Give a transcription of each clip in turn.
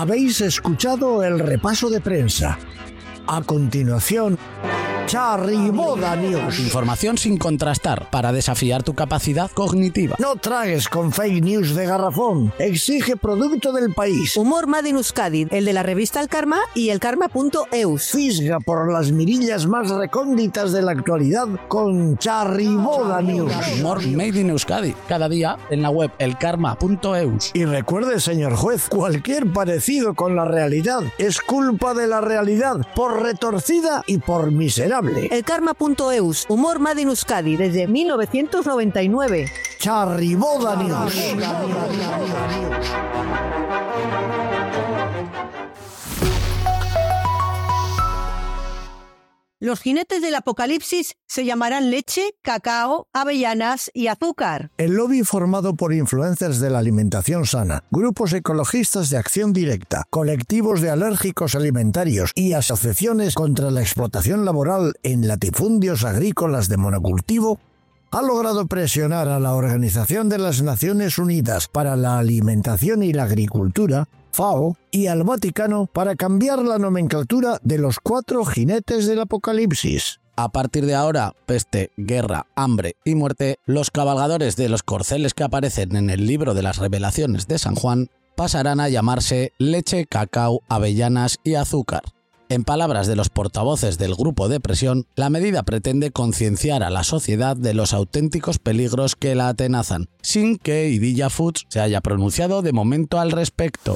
Habéis escuchado el repaso de prensa. A continuación, Charriboda News. Información sin contrastar para desafiar tu capacidad cognitiva. No tragues con fake news de garrafón. Exige producto del país. Humor Made in Euskadi, el de la revista El Karma y elkarma.eus. Fisga por las mirillas más recónditas de la actualidad con Charriboda News. Humor Made in Euskadi. Cada día en la web elkarma.eus. Y recuerde, señor juez, cualquier parecido con la realidad es culpa de la realidad, por retorcida y por miserable. Elkarma.eus, humor Made in Euskadi desde 1999. Charriboda News. Los jinetes del apocalipsis se llamarán leche, cacao, avellanas y azúcar. El lobby formado por influencers de la alimentación sana, grupos ecologistas de acción directa, colectivos de alérgicos alimentarios y asociaciones contra la explotación laboral en latifundios agrícolas de monocultivo ha logrado presionar a la Organización de las Naciones Unidas para la Alimentación y la Agricultura, FAO, y al Vaticano para cambiar la nomenclatura de los 4 jinetes del apocalipsis. A partir de ahora, peste, guerra, hambre y muerte, los cabalgadores de los corceles que aparecen en el libro de las revelaciones de San Juan pasarán a llamarse leche, cacao, avellanas y azúcar. En palabras de los portavoces del grupo de presión, la medida pretende concienciar a la sociedad de los auténticos peligros que la atenazan, sin que Idilla Foods se haya pronunciado de momento al respecto.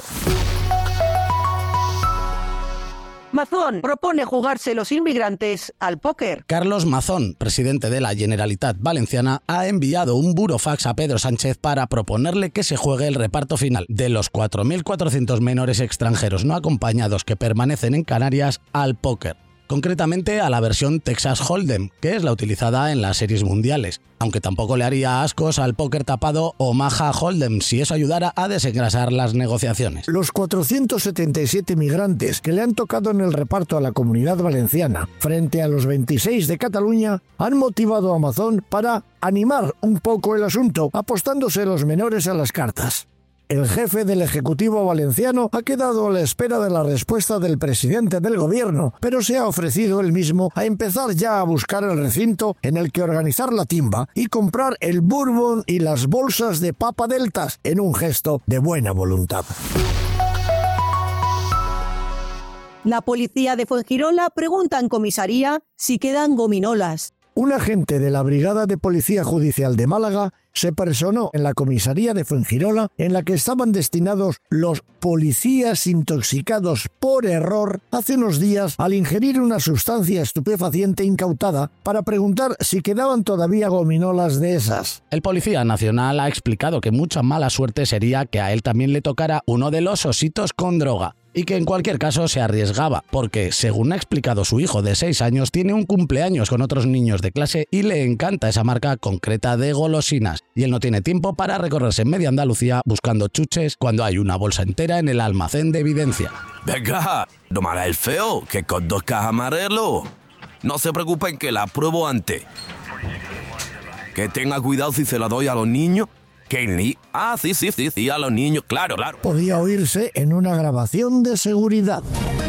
Mazón propone jugarse los inmigrantes al póker. Carlos Mazón, presidente de la Generalitat Valenciana, ha enviado un burofax a Pedro Sánchez para proponerle que se juegue el reparto final de los 4.400 menores extranjeros no acompañados que permanecen en Canarias al póker. Concretamente a la versión Texas Hold'em, que es la utilizada en las series mundiales, aunque tampoco le haría ascos al póker tapado Omaha Hold'em si eso ayudara a desengrasar las negociaciones. Los 477 migrantes que le han tocado en el reparto a la Comunidad Valenciana frente a los 26 de Cataluña han motivado a Mazón para animar un poco el asunto, apostándose los menores a las cartas. El jefe del Ejecutivo valenciano ha quedado a la espera de la respuesta del presidente del gobierno, pero se ha ofrecido él mismo a empezar ya a buscar el recinto en el que organizar la timba y comprar el bourbon y las bolsas de papa deltas en un gesto de buena voluntad. La policía de Fuengirola pregunta en comisaría si quedan gominolas. Un agente de la Brigada de Policía Judicial de Málaga se personó en la comisaría de Fuengirola en la que estaban destinados los policías intoxicados por error hace unos días al ingerir una sustancia estupefaciente incautada para preguntar si quedaban todavía gominolas de esas. El policía nacional ha explicado que mucha mala suerte sería que a él también le tocara uno de los ositos con droga. Y que en cualquier caso se arriesgaba, porque, según ha explicado su hijo de 6 años, tiene un cumpleaños con otros niños de clase y le encanta esa marca concreta de golosinas. Y él no tiene tiempo para recorrerse media Andalucía buscando chuches cuando hay una bolsa entera en el almacén de evidencia. Venga, no me haga el feo, que con 2 cajas amarelo. No se preocupen que la pruebo antes. Que tenga cuidado si se la doy a los niños. Sí, a los niños, claro. Podía oírse en una grabación de seguridad.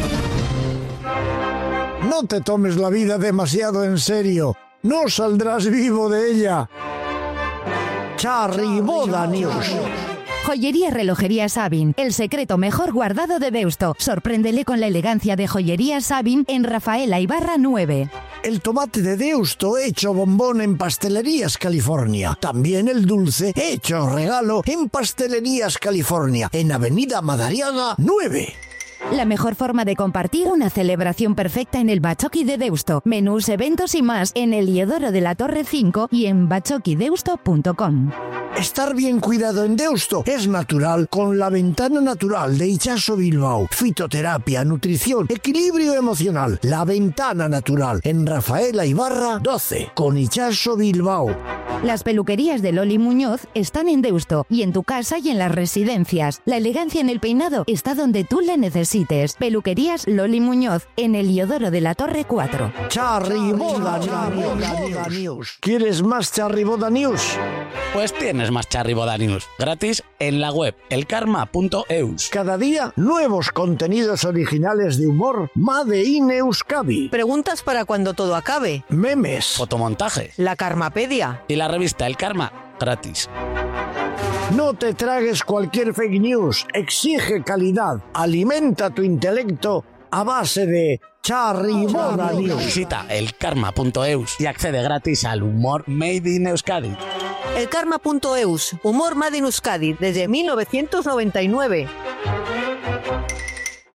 No te tomes la vida demasiado en serio. No saldrás vivo de ella. Charriboda News. Joyería Relojería Sabin, el secreto mejor guardado de Deusto. Sorpréndele con la elegancia de Joyería Sabin en Rafaela Ibarra 9. El tomate de Deusto hecho bombón en Pastelerías California. También el dulce hecho regalo en Pastelerías California, en Avenida Madariaga 9. La mejor forma de compartir una celebración perfecta en el Bachoqui de Deusto. Menús, eventos y más en el Heliodoro de la Torre 5 y en bachoquideusto.com. Estar bien cuidado en Deusto es natural con la Ventana Natural de Itxaso Bilbao. Fitoterapia, nutrición, equilibrio emocional. La Ventana Natural en Rafaela Ibarra 12 con Itxaso Bilbao. Las peluquerías de Loli Muñoz están en Deusto y en tu casa y en las residencias. La elegancia en el peinado está donde tú la necesites. Peluquerías Loli Muñoz en el Heliodoro de la Torre 4. Charriboda News. ¿Quieres más Charriboda News? Pues tiene tienes más charribodanius gratis en la web elkarma.eus. Cada día, nuevos contenidos originales de humor Made in Euskadi. Preguntas para cuando todo acabe. Memes. Fotomontaje. La Karmapedia. Y la revista El Karma gratis. No te tragues cualquier fake news. Exige calidad. Alimenta tu intelecto a base de charribodanius. Visita elkarma.eus y accede gratis al humor Made in Euskadi. Elkarma.eus. Humor Made in Euskadi desde 1999.